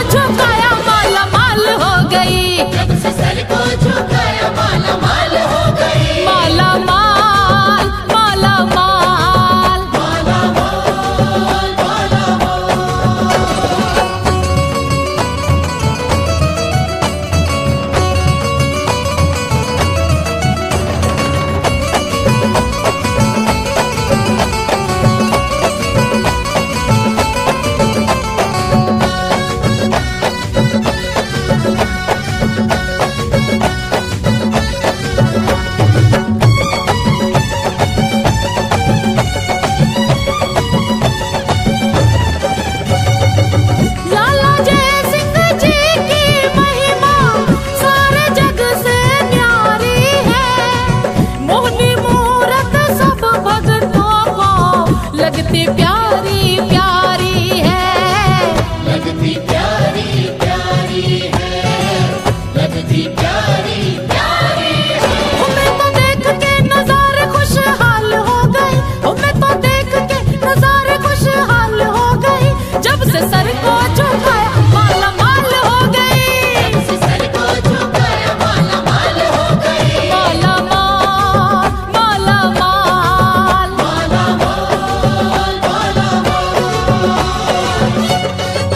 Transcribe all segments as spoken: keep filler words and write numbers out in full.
झुकाया माला माल हो गई, जब से सर को झुकाया माला माल हो गई। माला माल माला माल। माला माल माला माल। लाला जय सिंह जी की महिमा सारे जग से न्यारी है। मोहनी मूरत सब भक्तों को लगती प्यारी प्यारी है। लगती प्यारी प्यारी है, लगती प्यारी प्यारी है। हमें तो देख के नजारे खुशहाल हो गए, हमें तो देख के नजारे खुशहाल हो गए। जब से सर को झुकाया माला माल हो गई, जब से सर को झुकाया माला माल हो गई। माला माल माला माल। माला माल माला माल।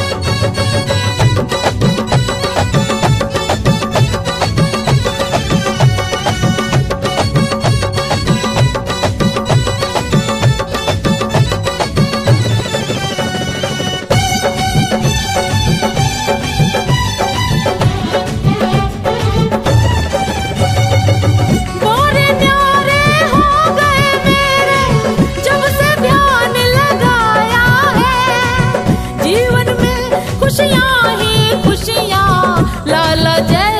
गोरे न्यारे हो गए मेरे जब से ध्यान लगाया है। जीवन में खुशियाँ ही खुशियाँ लाला जय